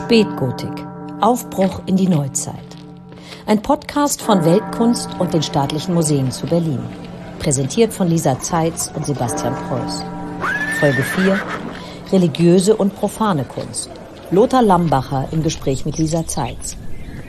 Spätgotik. Aufbruch in die Neuzeit. Ein Podcast von Weltkunst und den Staatlichen Museen zu Berlin. Präsentiert von Lisa Zeitz und Sebastian Preuß. Folge 4. Religiöse und profane Kunst. Lothar Lambacher im Gespräch mit Lisa Zeitz.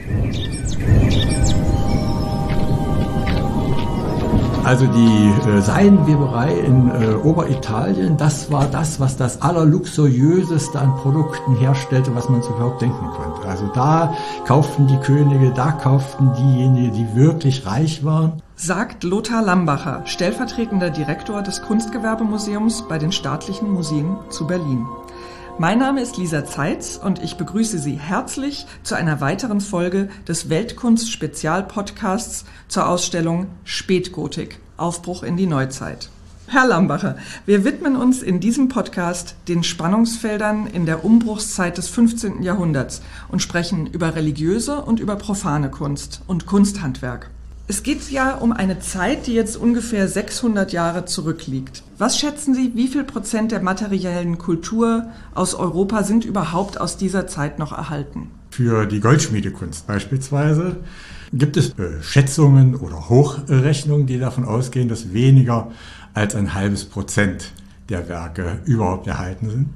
Also die Seidenweberei in Oberitalien, das war das, was das Allerluxuriöseste an Produkten herstellte, was man sich überhaupt denken konnte. Also da kauften die Könige, da kauften diejenigen, die wirklich reich waren. Sagt Lothar Lambacher, stellvertretender Direktor des Kunstgewerbemuseums bei den Staatlichen Museen zu Berlin. Mein Name ist Lisa Zeitz und ich begrüße Sie herzlich zu einer weiteren Folge des Weltkunst-Spezial-Podcasts zur Ausstellung Spätgotik, Aufbruch in die Neuzeit. Herr Lambacher, wir widmen uns in diesem Podcast den Spannungsfeldern in der Umbruchszeit des 15. Jahrhunderts und sprechen über religiöse und über profane Kunst und Kunsthandwerk. Es geht ja um eine Zeit, die jetzt ungefähr 600 Jahre zurückliegt. Was schätzen Sie, wie viel Prozent der materiellen Kultur aus Europa sind überhaupt aus dieser Zeit noch erhalten? Für die Goldschmiedekunst beispielsweise gibt es Schätzungen oder Hochrechnungen, die davon ausgehen, dass weniger als 0,5% der Werke überhaupt erhalten sind.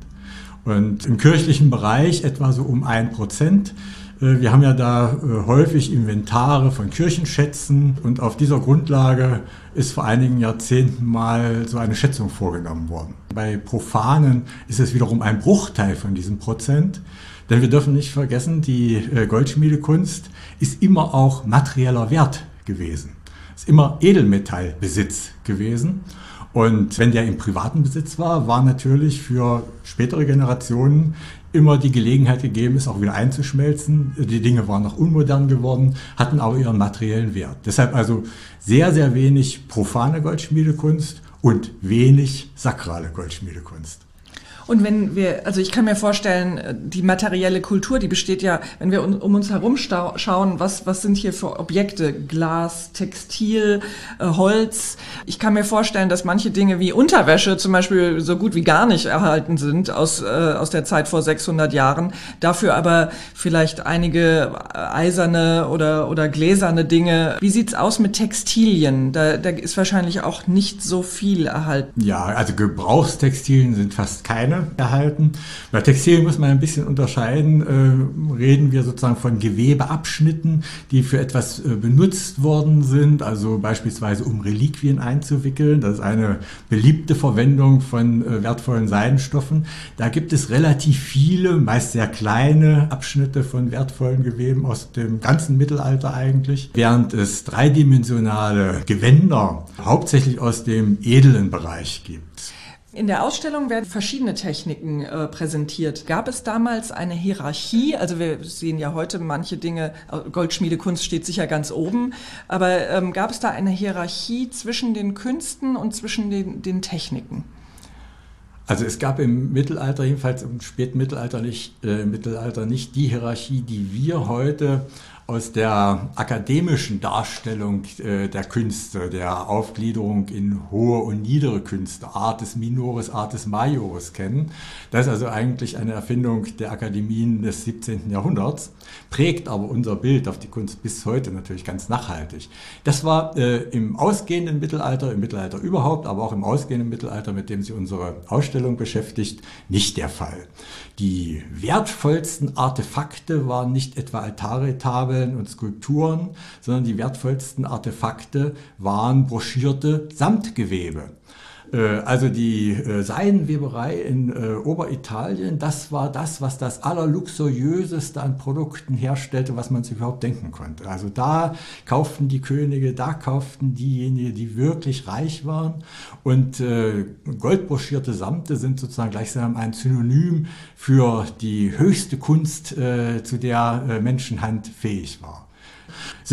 Und im kirchlichen Bereich etwa so um 1%. Wir haben ja da häufig Inventare von Kirchenschätzen und auf dieser Grundlage ist vor einigen Jahrzehnten mal so eine Schätzung vorgenommen worden. Bei Profanen ist es wiederum ein Bruchteil von diesem Prozent, denn wir dürfen nicht vergessen, die Goldschmiedekunst ist immer auch materieller Wert gewesen, ist immer Edelmetallbesitz gewesen. Und wenn der im privaten Besitz war, war natürlich für spätere Generationen immer die Gelegenheit gegeben, es auch wieder einzuschmelzen. Die Dinge waren noch unmodern geworden, hatten aber ihren materiellen Wert. Deshalb also sehr, sehr wenig profane Goldschmiedekunst und wenig sakrale Goldschmiedekunst. Und also ich kann mir vorstellen, die materielle Kultur, die besteht ja, wenn wir um uns herum schauen, was sind hier für Objekte? Glas, Textil, Holz. Ich kann mir vorstellen, dass manche Dinge wie Unterwäsche zum Beispiel so gut wie gar nicht erhalten sind aus der Zeit vor 600 Jahren. Dafür aber vielleicht einige eiserne oder gläserne Dinge. Wie sieht's aus mit Textilien? Da ist wahrscheinlich auch nicht so viel erhalten. Ja, also Gebrauchstextilien sind fast keine erhalten. Bei Textilien muss man ein bisschen unterscheiden. Reden wir sozusagen von Gewebeabschnitten, die für etwas benutzt worden sind, also beispielsweise um Reliquien einzuwickeln. Das ist eine beliebte Verwendung von wertvollen Seidenstoffen. Da gibt es relativ viele, meist sehr kleine Abschnitte von wertvollen Geweben aus dem ganzen Mittelalter eigentlich, während es dreidimensionale Gewänder hauptsächlich aus dem edlen Bereich gibt. In der Ausstellung werden verschiedene Techniken präsentiert. Gab es damals eine Hierarchie? Also wir sehen ja heute manche Dinge, Goldschmiedekunst steht sicher ganz oben, aber gab es da eine Hierarchie zwischen den Künsten und zwischen den Techniken? Also es gab im Mittelalter, jedenfalls im Spätmittelalter nicht die Hierarchie, die wir heute aus der akademischen Darstellung der Künste, der Aufgliederung in hohe und niedere Künste, Artes Minores, Artes Majores kennen. Das ist also eigentlich eine Erfindung der Akademien des 17. Jahrhunderts, prägt aber unser Bild auf die Kunst bis heute natürlich ganz nachhaltig. Das war im ausgehenden Mittelalter, im Mittelalter überhaupt, aber auch im ausgehenden Mittelalter, mit dem sich unsere Ausstellung beschäftigt, nicht der Fall. Die wertvollsten Artefakte waren nicht etwa Altarretabeln und Skulpturen, sondern die wertvollsten Artefakte waren broschierte Samtgewebe. Also die Seidenweberei in Oberitalien, das war das, was das Allerluxuriöseste an Produkten herstellte, was man sich überhaupt denken konnte. Also da kauften die Könige, da kauften diejenigen, die wirklich reich waren. Und goldbroschierte Samte sind sozusagen gleichsam ein Synonym für die höchste Kunst, zu der Menschenhand fähig war. Es ist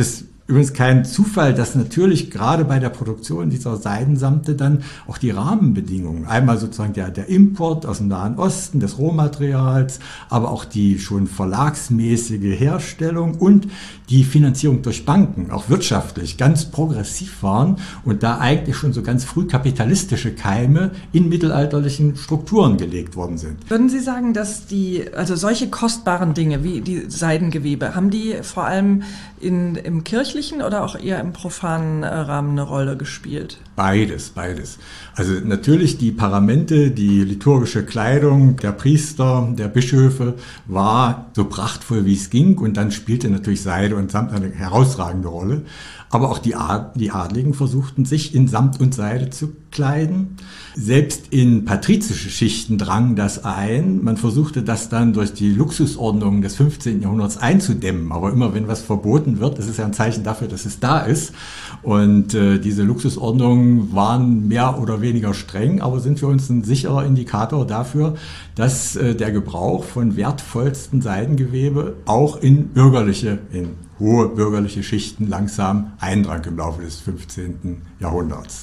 Übrigens kein Zufall, dass natürlich gerade bei der Produktion dieser Seidensamte dann auch die Rahmenbedingungen, einmal sozusagen der Import aus dem Nahen Osten des Rohmaterials, aber auch die schon verlagsmäßige Herstellung und die Finanzierung durch Banken, auch wirtschaftlich, ganz progressiv waren und da eigentlich schon so ganz früh kapitalistische Keime in mittelalterlichen Strukturen gelegt worden sind. Würden Sie sagen, dass solche kostbaren Dinge wie die Seidengewebe, haben die vor allem im kirchlichen oder auch eher im profanen Rahmen eine Rolle gespielt? Beides. Also natürlich die Paramente, die liturgische Kleidung der Priester, der Bischöfe war so prachtvoll wie es ging und dann spielte natürlich Seide und Samt eine herausragende Rolle. Aber auch die Adligen versuchten sich in Samt und Seide zu kleiden. Selbst in patrizische Schichten drang das ein. Man versuchte das dann durch die Luxusordnungen des 15. Jahrhunderts einzudämmen. Aber immer wenn was verboten wird, ist es ja ein Zeichen dafür, dass es da ist. Und diese Luxusordnungen waren mehr oder weniger streng, aber sind für uns ein sicherer Indikator dafür, dass der Gebrauch von wertvollsten Seidengewebe auch in hohe bürgerliche Schichten langsam eindrang im Laufe des 15. Jahrhunderts.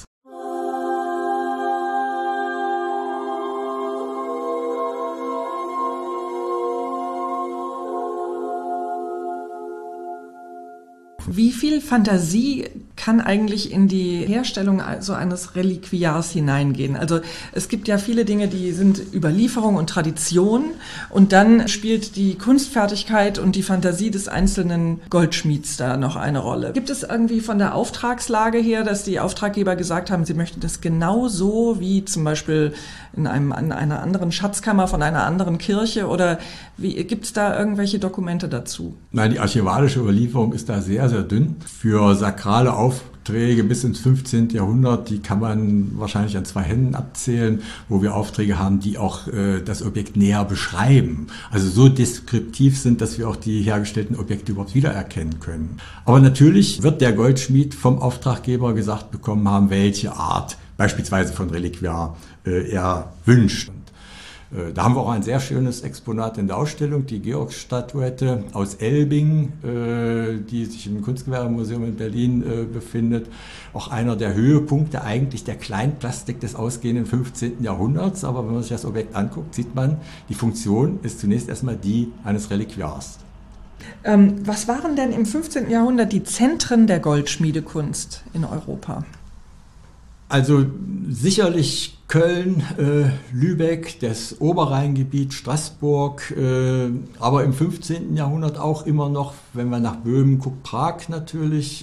Wie viel Fantasie kann eigentlich in die Herstellung so eines Reliquiars hineingehen? Also es gibt ja viele Dinge, die sind Überlieferung und Tradition und dann spielt die Kunstfertigkeit und die Fantasie des einzelnen Goldschmieds da noch eine Rolle. Gibt es irgendwie von der Auftragslage her, dass die Auftraggeber gesagt haben, sie möchten das genau so wie zum Beispiel in einer anderen Schatzkammer von einer anderen Kirche oder gibt es da irgendwelche Dokumente dazu? Nein, die archivalische Überlieferung ist da sehr, sehr dünn. Für sakrale Aufträge bis ins 15. Jahrhundert, die kann man wahrscheinlich an 2 Händen abzählen, wo wir Aufträge haben, die auch das Objekt näher beschreiben. Also so deskriptiv sind, dass wir auch die hergestellten Objekte überhaupt wiedererkennen können. Aber natürlich wird der Goldschmied vom Auftraggeber gesagt bekommen haben, welche Art beispielsweise von Reliquiar er wünscht. Da haben wir auch ein sehr schönes Exponat in der Ausstellung, die Georgsstatuette aus Elbing, die sich im Kunstgewerbemuseum in Berlin befindet. Auch einer der Höhepunkte eigentlich der Kleinplastik des ausgehenden 15. Jahrhunderts. Aber wenn man sich das Objekt anguckt, sieht man, die Funktion ist zunächst erstmal die eines Reliquiars. Was waren denn im 15. Jahrhundert die Zentren der Goldschmiedekunst in Europa? Also sicherlich Köln, Lübeck, das Oberrheingebiet, Straßburg, aber im 15. Jahrhundert auch immer noch, wenn man nach Böhmen guckt, Prag natürlich.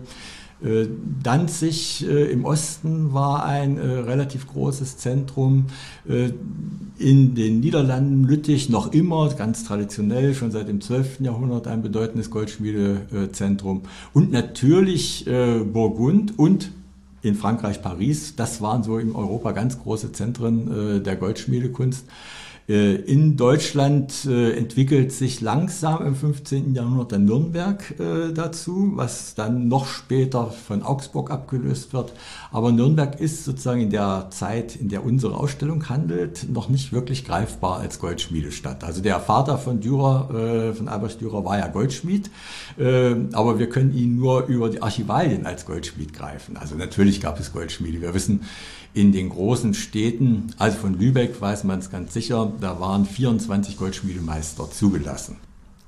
Danzig im Osten war ein relativ großes Zentrum. In den Niederlanden, Lüttich noch immer, ganz traditionell, schon seit dem 12. Jahrhundert ein bedeutendes Goldschmiedezentrum. Und natürlich Burgund und in Frankreich, Paris, das waren so in Europa ganz große Zentren der Goldschmiedekunst. In Deutschland entwickelt sich langsam im 15. Jahrhundert dann Nürnberg dazu, was dann noch später von Augsburg abgelöst wird. Aber Nürnberg ist sozusagen in der Zeit, in der unsere Ausstellung handelt, noch nicht wirklich greifbar als Goldschmiedestadt. Also der Vater von Dürer, von Albrecht Dürer, war ja Goldschmied, aber wir können ihn nur über die Archivalien als Goldschmied greifen. Also natürlich gab es Goldschmiede. Wir wissen, in den großen Städten, also von Lübeck weiß man es ganz sicher, da waren 24 Goldschmiedemeister zugelassen.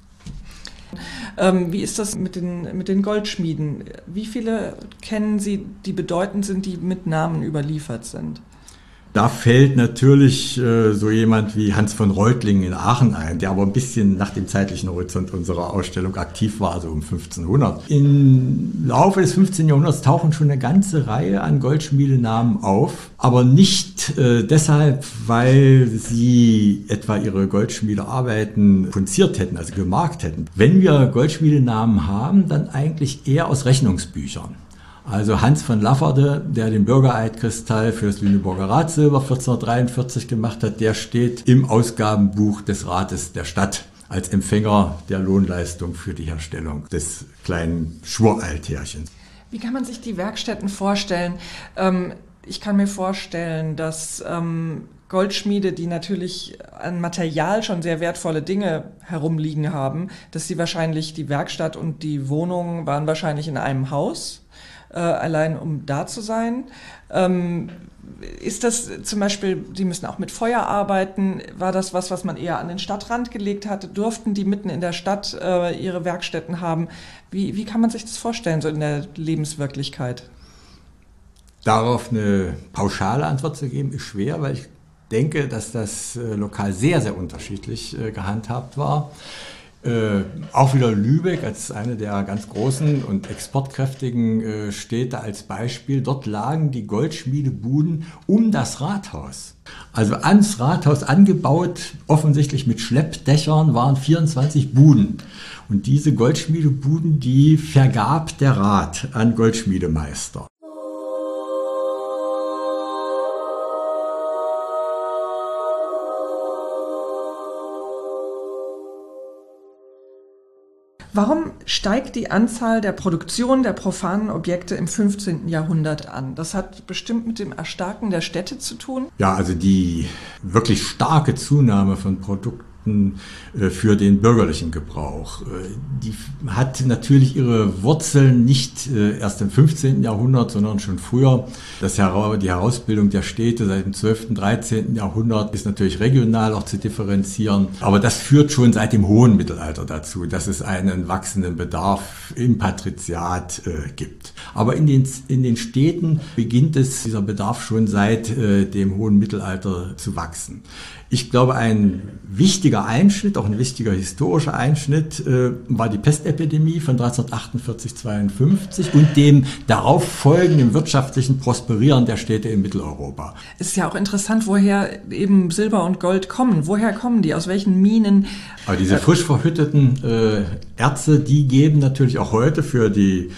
Wie ist das mit den Goldschmieden? Wie viele kennen Sie, die bedeutend sind, die mit Namen überliefert sind? Da fällt natürlich so jemand wie Hans von Reutlingen in Aachen ein, der aber ein bisschen nach dem zeitlichen Horizont unserer Ausstellung aktiv war, also um 1500. Im Laufe des 15. Jahrhunderts tauchen schon eine ganze Reihe an Goldschmiedenamen auf, aber nicht deshalb, weil sie etwa ihre Goldschmiedearbeiten punziert hätten, also gemarkt hätten. Wenn wir Goldschmiedenamen haben, dann eigentlich eher aus Rechnungsbüchern. Also Hans von Lafferde, der den Bürgereidkristall für das Lüneburger Ratsilber 1443 gemacht hat, der steht im Ausgabenbuch des Rates der Stadt als Empfänger der Lohnleistung für die Herstellung des kleinen Schwuraltärchens. Wie kann man sich die Werkstätten vorstellen? Ich kann mir vorstellen, dass Goldschmiede, die natürlich an Material schon sehr wertvolle Dinge herumliegen haben, dass sie wahrscheinlich, die Werkstatt und die Wohnung waren wahrscheinlich in einem Haus, allein um da zu sein. Ist das zum Beispiel, die müssen auch mit Feuer arbeiten, war das was man eher an den Stadtrand gelegt hatte? Durften die mitten in der Stadt ihre Werkstätten haben? Wie kann man sich das vorstellen, so in der Lebenswirklichkeit? Darauf eine pauschale Antwort zu geben, ist schwer, weil ich denke, dass das lokal sehr, sehr unterschiedlich gehandhabt war. Auch wieder Lübeck als eine der ganz großen und exportkräftigen Städte als Beispiel. Dort lagen die Goldschmiedebuden um das Rathaus. Also ans Rathaus angebaut, offensichtlich mit Schleppdächern, waren 24 Buden. Und diese Goldschmiedebuden, die vergab der Rat an Goldschmiedemeister. Warum steigt die Anzahl der Produktion der profanen Objekte im 15. Jahrhundert an? Das hat bestimmt mit dem Erstarken der Städte zu tun. Ja, also die wirklich starke Zunahme von Produkten für den bürgerlichen Gebrauch. Die hat natürlich ihre Wurzeln nicht erst im 15. Jahrhundert, sondern schon früher. Die Herausbildung der Städte seit dem 12., 13. Jahrhundert ist natürlich regional auch zu differenzieren. Aber das führt schon seit dem hohen Mittelalter dazu, dass es einen wachsenden Bedarf im Patriziat gibt. Aber in den Städten beginnt dieser Bedarf schon seit dem hohen Mittelalter zu wachsen. Ich glaube, ein wichtiger Einschnitt, auch ein wichtiger historischer Einschnitt, war die Pestepidemie von 1348-52 und dem darauf folgenden wirtschaftlichen Prosperieren der Städte in Mitteleuropa. Es ist ja auch interessant, woher eben Silber und Gold kommen. Woher kommen die? Aus welchen Minen? Aber diese frisch verhütteten Erze, die geben natürlich auch heute für die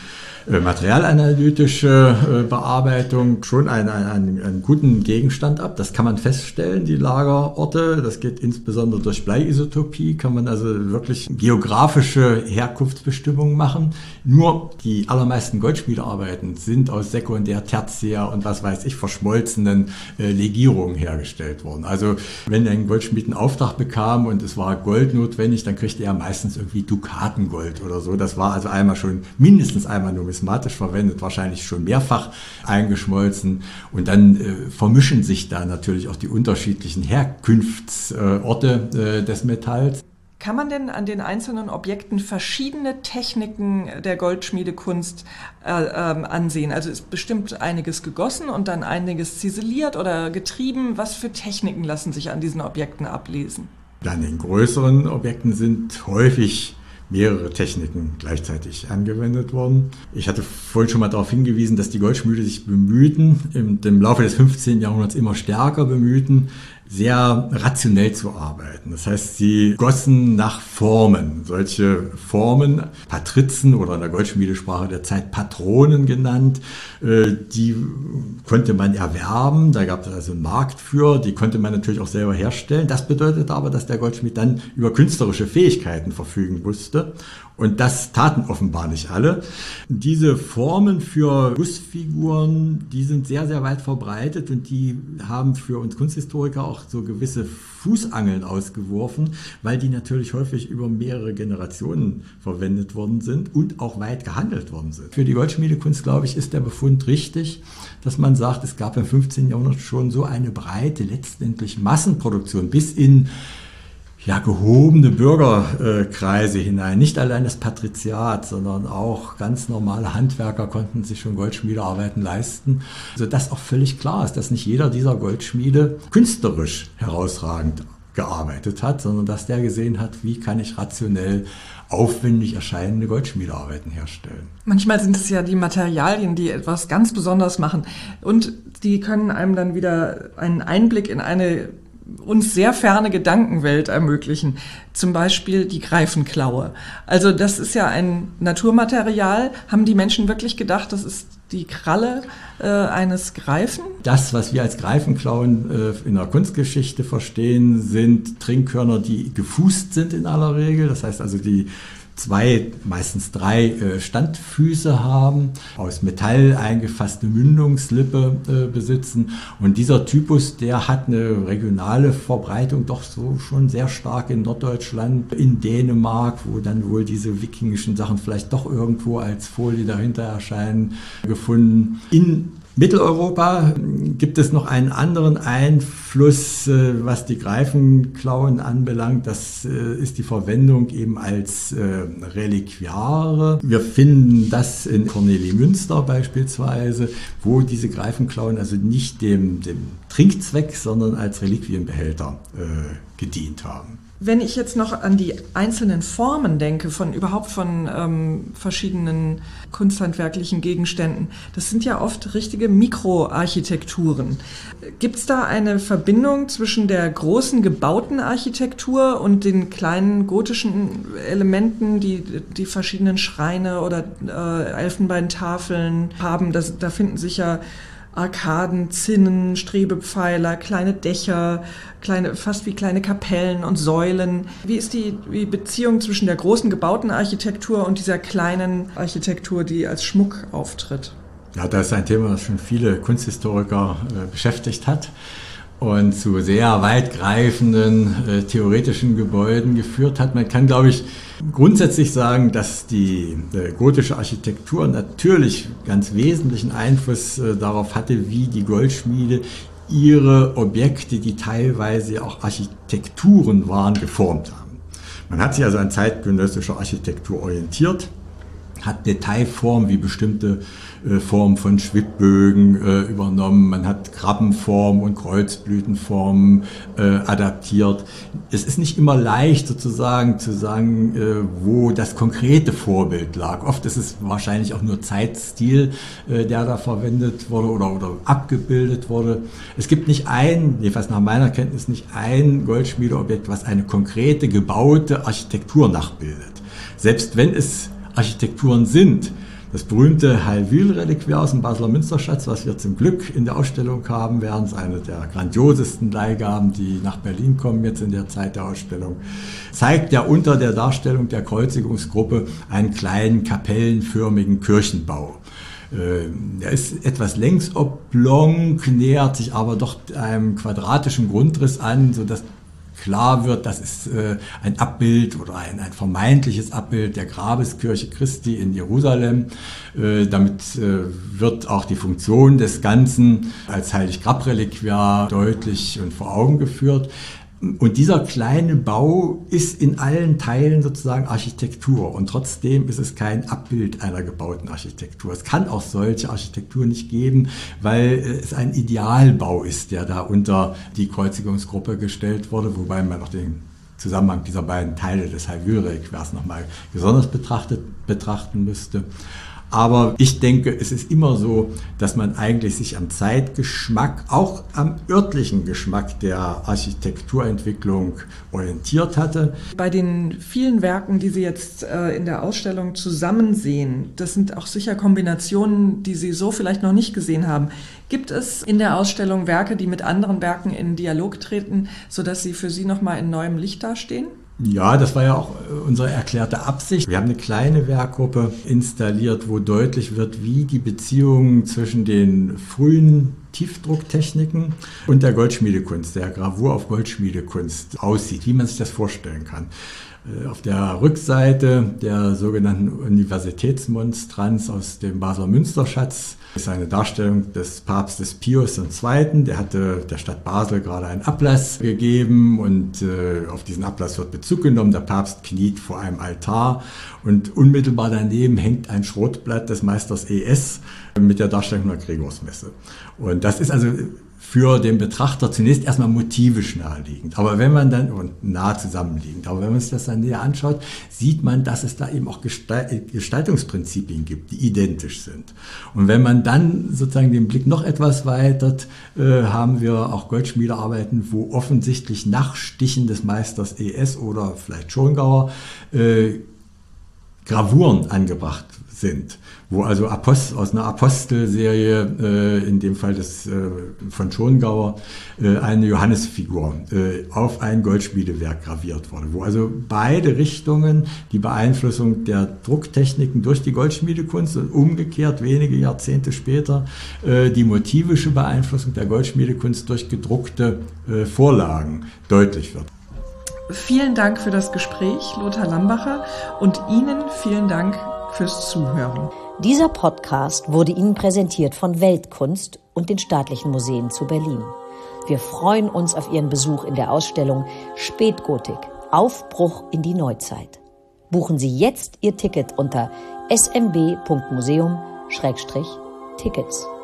materialanalytische Bearbeitung schon einen guten Gegenstand ab. Das kann man feststellen, die Lagerorte. Das geht insbesondere durch Bleiisotopie, kann man also wirklich geografische Herkunftsbestimmungen machen. Nur die allermeisten Goldschmiedearbeiten sind aus Sekundär-, Tertiär- und was weiß ich, verschmolzenen Legierungen hergestellt worden. Also wenn ein Goldschmied einen Auftrag bekam und es war Gold notwendig, dann kriegte er meistens irgendwie Dukatengold oder so. Das war also mindestens einmal numismatisch verwendet, wahrscheinlich schon mehrfach eingeschmolzen. Und dann vermischen sich da natürlich auch die unterschiedlichen Herkunftsorte des Metalls. Kann man denn an den einzelnen Objekten verschiedene Techniken der Goldschmiedekunst ansehen? Also ist bestimmt einiges gegossen und dann einiges ziseliert oder getrieben. Was für Techniken lassen sich an diesen Objekten ablesen? An den größeren Objekten sind häufig mehrere Techniken gleichzeitig angewendet worden. Ich hatte vorhin schon mal darauf hingewiesen, dass die Goldschmiede sich bemühten, im Laufe des 15. Jahrhunderts immer stärker bemühten, sehr rationell zu arbeiten. Das heißt, sie gossen nach Formen. Solche Formen, Patrizen oder in der Goldschmiedesprache der Zeit Patronen genannt, die konnte man erwerben. Da gab es also einen Markt für. Die konnte man natürlich auch selber herstellen. Das bedeutete aber, dass der Goldschmied dann über künstlerische Fähigkeiten verfügen musste. Und das taten offenbar nicht alle. Diese Formen für Gussfiguren, die sind sehr, sehr weit verbreitet und die haben für uns Kunsthistoriker auch so gewisse Fußangeln ausgeworfen, weil die natürlich häufig über mehrere Generationen verwendet worden sind und auch weit gehandelt worden sind. Für die Goldschmiedekunst, glaube ich, ist der Befund richtig, dass man sagt, es gab im 15. Jahrhundert schon so eine breite, letztendlich Massenproduktion bis in gehobene Bürgerkreise hinein. Nicht allein das Patriziat, sondern auch ganz normale Handwerker konnten sich schon Goldschmiedearbeiten leisten. Sodass auch völlig klar ist, dass nicht jeder dieser Goldschmiede künstlerisch herausragend gearbeitet hat, sondern dass der gesehen hat, wie kann ich rationell aufwendig erscheinende Goldschmiedearbeiten herstellen. Manchmal sind es ja die Materialien, die etwas ganz Besonderes machen und die können einem dann wieder einen Einblick in eine uns sehr ferne Gedankenwelt ermöglichen. Zum Beispiel die Greifenklaue. Also das ist ja ein Naturmaterial. Haben die Menschen wirklich gedacht, das ist die Kralle eines Greifen? Das, was wir als Greifenklauen in der Kunstgeschichte verstehen, sind Trinkhörner, die gefußt sind in aller Regel. Das heißt also, die meistens 3 Standfüße haben, aus Metall eingefasste Mündungslippe besitzen. Und dieser Typus, der hat eine regionale Verbreitung doch so schon sehr stark in Norddeutschland, in Dänemark, wo dann wohl diese wikingischen Sachen vielleicht doch irgendwo als Folie dahinter erscheinen, gefunden. In Mitteleuropa gibt es noch einen anderen Einfluss, was die Greifenklauen anbelangt. Das ist die Verwendung eben als Reliquiare. Wir finden das in Kornelimünster beispielsweise, wo diese Greifenklauen also nicht dem Trinkzweck, sondern als Reliquienbehälter gedient haben. Wenn ich jetzt noch an die einzelnen Formen denke, von verschiedenen kunsthandwerklichen Gegenständen, das sind ja oft richtige Mikroarchitekturen. Gibt es da eine Verbindung zwischen der großen gebauten Architektur und den kleinen gotischen Elementen, die verschiedenen Schreine oder Elfenbeintafeln haben? Da finden sich ja Arkaden, Zinnen, Strebepfeiler, kleine Dächer, fast wie kleine Kapellen und Säulen. Wie ist die Beziehung zwischen der großen gebauten Architektur und dieser kleinen Architektur, die als Schmuck auftritt? Ja, das ist ein Thema, das schon viele Kunsthistoriker beschäftigt hat und zu sehr weitgreifenden theoretischen Gebäuden geführt hat. Man kann, glaube ich, grundsätzlich sagen, dass die gotische Architektur natürlich ganz wesentlichen Einfluss darauf hatte, wie die Goldschmiede ihre Objekte, die teilweise auch Architekturen waren, geformt haben. Man hat sich also an zeitgenössischer Architektur orientiert, hat Detailformen wie bestimmte Formen von Schwibbögen übernommen, man hat Krabbenformen und Kreuzblütenformen adaptiert. Es ist nicht immer leicht sozusagen zu sagen, wo das konkrete Vorbild lag. Oft ist es wahrscheinlich auch nur Zeitstil, der da verwendet wurde oder abgebildet wurde. Es gibt jedenfalls nach meiner Kenntnis, nicht ein Goldschmiedeobjekt, was eine konkrete gebaute Architektur nachbildet. Selbst wenn es Architekturen sind. Das berühmte Heilwühl-Reliquiar aus dem Basler Münsterschatz, was wir zum Glück in der Ausstellung haben werden, ist eine der grandiosesten Leihgaben, die nach Berlin kommen jetzt in der Zeit der Ausstellung, zeigt ja unter der Darstellung der Kreuzigungsgruppe einen kleinen kapellenförmigen Kirchenbau. Er ist etwas längsoblong, nähert sich aber doch einem quadratischen Grundriss an, sodass klar wird, das ist ein Abbild oder ein vermeintliches Abbild der Grabeskirche Christi in Jerusalem. Damit wird auch die Funktion des Ganzen als Heilig-Grab-Reliquiar deutlich und vor Augen geführt. Und dieser kleine Bau ist in allen Teilen sozusagen Architektur und trotzdem ist es kein Abbild einer gebauten Architektur. Es kann auch solche Architektur nicht geben, weil es ein Idealbau ist, der da unter die Kreuzigungsgruppe gestellt wurde, wobei man auch den Zusammenhang dieser beiden Teile des Heilwühl-Reliquiars nochmal besonders betrachten müsste. Aber ich denke, es ist immer so, dass man eigentlich sich am Zeitgeschmack, auch am örtlichen Geschmack der Architekturentwicklung orientiert hatte. Bei den vielen Werken, die Sie jetzt in der Ausstellung zusammen sehen, das sind auch sicher Kombinationen, die Sie so vielleicht noch nicht gesehen haben. Gibt es in der Ausstellung Werke, die mit anderen Werken in Dialog treten, sodass sie für Sie nochmal in neuem Licht dastehen? Ja, das war ja auch unsere erklärte Absicht. Wir haben eine kleine Werkgruppe installiert, wo deutlich wird, wie die Beziehung zwischen den frühen Tiefdrucktechniken und der Goldschmiedekunst, der Gravur auf Goldschmiedekunst aussieht, wie man sich das vorstellen kann. Auf der Rückseite der sogenannten Universitätsmonstranz aus dem Basler Münsterschatz ist eine Darstellung des Papstes Pius II. Der hatte der Stadt Basel gerade einen Ablass gegeben und auf diesen Ablass wird Bezug genommen. Der Papst kniet vor einem Altar und unmittelbar daneben hängt ein Schrotblatt des Meisters ES mit der Darstellung der Gregorsmesse. Und das ist also für den Betrachter zunächst erstmal motivisch naheliegend, aber wenn man dann, und nah zusammenliegend, aber wenn man sich das dann näher anschaut, sieht man, dass es da eben auch Gestaltungsprinzipien gibt, die identisch sind. Und wenn man dann sozusagen den Blick noch etwas weitert, haben wir auch Goldschmiedearbeiten, wo offensichtlich nach Stichen des Meisters ES oder vielleicht Schongauer Gravuren angebracht sind, wo also aus einer Apostelserie, in dem Fall von Schongauer, eine Johannesfigur auf ein Goldschmiedewerk graviert wurde, wo also beide Richtungen, die Beeinflussung der Drucktechniken durch die Goldschmiedekunst und umgekehrt wenige Jahrzehnte später die motivische Beeinflussung der Goldschmiedekunst durch gedruckte Vorlagen deutlich wird. Vielen Dank für das Gespräch, Lothar Lambacher, und Ihnen vielen Dank fürs Zuhören. Dieser Podcast wurde Ihnen präsentiert von Weltkunst und den Staatlichen Museen zu Berlin. Wir freuen uns auf Ihren Besuch in der Ausstellung Spätgotik – Aufbruch in die Neuzeit. Buchen Sie jetzt Ihr Ticket unter smb.museum/tickets.